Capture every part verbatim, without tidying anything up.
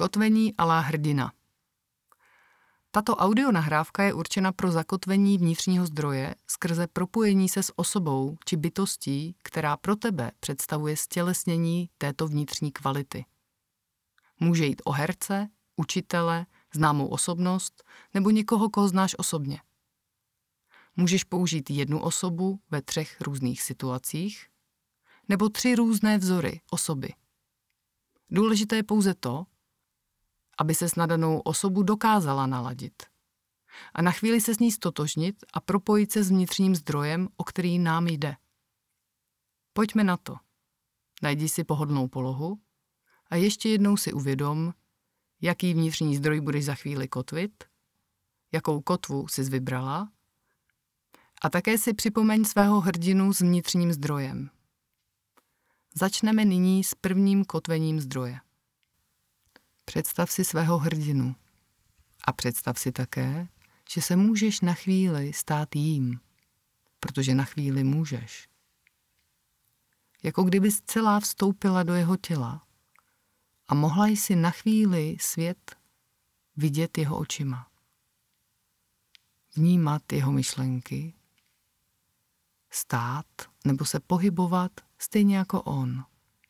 Kotvení a la hrdina. Tato audionahrávka je určena pro zakotvení vnitřního zdroje skrze propojení se s osobou či bytostí, která pro tebe představuje stělesnění této vnitřní kvality. Může jít o herce, učitele, známou osobnost nebo někoho, koho znáš osobně. Můžeš použít jednu osobu ve třech různých situacích nebo tři různé vzory osoby. Důležité je pouze to, aby ses na danou osobu dokázala naladit a na chvíli se s ní stotožnit a propojit se s vnitřním zdrojem, o který nám jde. Pojďme na to. Najdi si pohodlnou polohu a ještě jednou si uvědom, jaký vnitřní zdroj budeš za chvíli kotvit, jakou kotvu jsi vybrala a také si připomeň svého hrdinu s vnitřním zdrojem. Začneme nyní s prvním kotvením zdroje. Představ si svého hrdinu a představ si také, že se můžeš na chvíli stát jím, protože na chvíli můžeš. Jako kdybys celá vstoupila do jeho těla a mohla jsi na chvíli svět vidět jeho očima. Vnímat jeho myšlenky, stát nebo se pohybovat stejně jako on.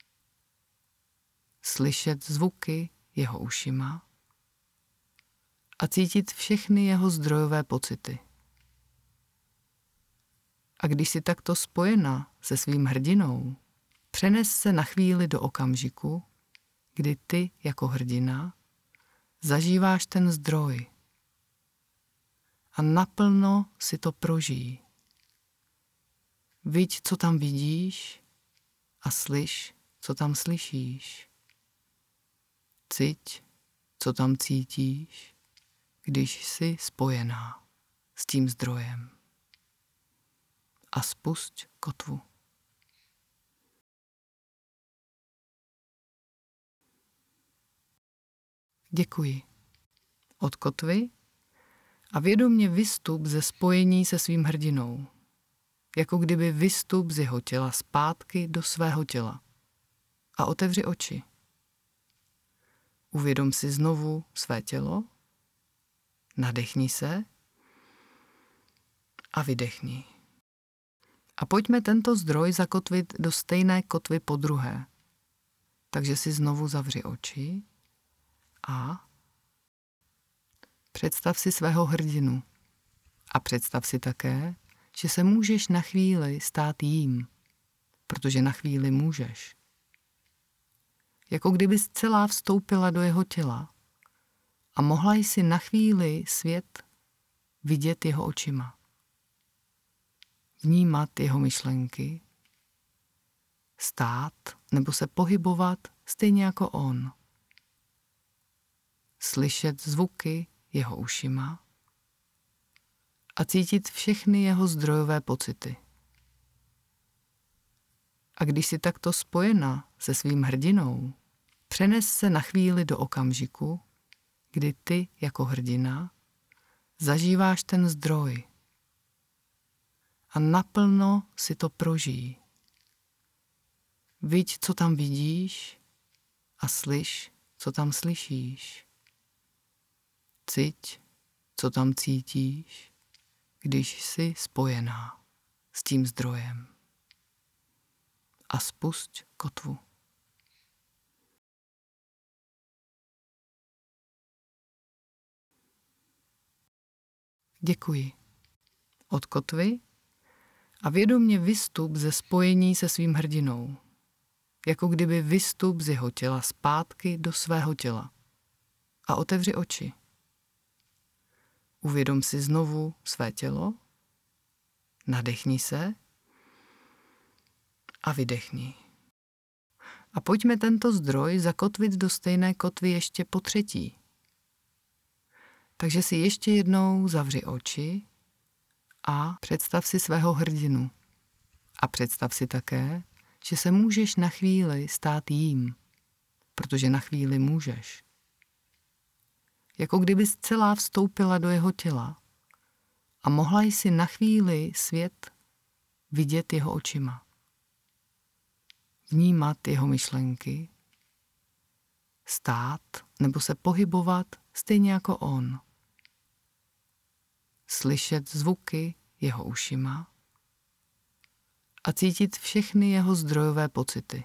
Slyšet zvuky jeho ušima a cítit všechny jeho zdrojové pocity. A když jsi takto spojena se svým hrdinou, přenes se na chvíli do okamžiku, kdy ty jako hrdina zažíváš ten zdroj a naplno si to prožij. Viď, co tam vidíš a slyš, co tam slyšíš. Ciť, co tam cítíš, když jsi spojená s tím zdrojem. A spusť kotvu. Děkuji. Od kotvy a vědomě vystup ze spojení se svým hrdinou. Jako kdyby vystup z jeho těla zpátky do svého těla. A otevři oči. Uvědom si znovu své tělo, nadechni se a vydechni. A pojďme tento zdroj zakotvit do stejné kotvy podruhé. Takže si znovu zavři oči a představ si svého hrdinu. A představ si také, že se můžeš na chvíli stát jím, protože na chvíli můžeš. Jako kdybys celá vstoupila do jeho těla a mohla jsi na chvíli svět vidět jeho očima. Vnímat jeho myšlenky, stát nebo se pohybovat stejně jako on. Slyšet zvuky jeho ušima a cítit všechny jeho zdrojové pocity. A když jsi takto spojena se svým hrdinou, přenes se na chvíli do okamžiku, kdy ty jako hrdina zažíváš ten zdroj a naplno si to prožij. Viď, co tam vidíš a slyš, co tam slyšíš. Ciť, co tam cítíš, když jsi spojená s tím zdrojem. A spusť kotvu. Děkuji. Od kotvy a vědomě vystup ze spojení se svým hrdinou. Jako kdyby vystup z jeho těla zpátky do svého těla. A otevři oči. Uvědom si znovu své tělo, nadechni se a vydechni. A pojďme tento zdroj zakotvit do stejné kotvy ještě po třetí. Takže si ještě jednou zavři oči a představ si svého hrdinu. A představ si také, že se můžeš na chvíli stát jím, protože na chvíli můžeš. Jako kdybys celá vstoupila do jeho těla a mohla jsi na chvíli svět vidět jeho očima. Vnímat jeho myšlenky, stát nebo se pohybovat stejně jako on. Slyšet zvuky jeho ušima a cítit všechny jeho zdrojové pocity.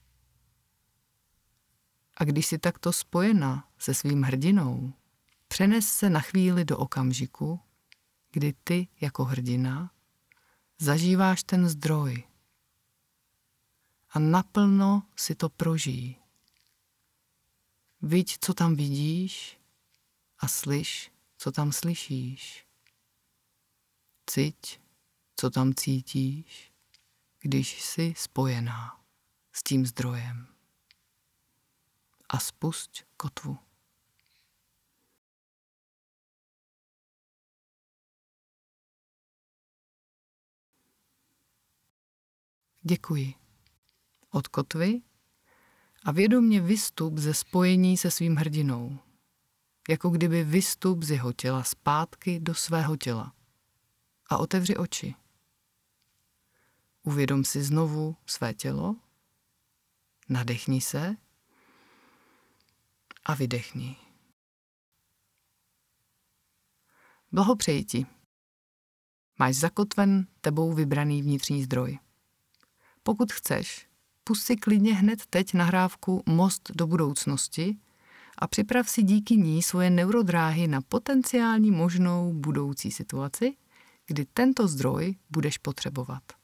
A když jsi takto spojena se svým hrdinou, přenes se na chvíli do okamžiku, kdy ty jako hrdina zažíváš ten zdroj a naplno si to prožij. Viď, co tam vidíš a slyš, co tam slyšíš. Ciť, co tam cítíš, když jsi spojená s tím zdrojem. A spusť kotvu. Děkuji. Od kotvy a vědomě vystup ze spojení se svým hrdinou. Jako kdyby vystup z jeho těla zpátky do svého těla. A otevři oči. Uvědom si znovu své tělo, nadechni se a vydechni. Blahopřeji ti. Máš zakotven tebou vybraný vnitřní zdroj. Pokud chceš, pusť si klidně hned teď nahrávku Most do budoucnosti a připrav si díky ní svoje neurodráhy na potenciální možnou budoucí situaci, kdy tento zdroj budeš potřebovat.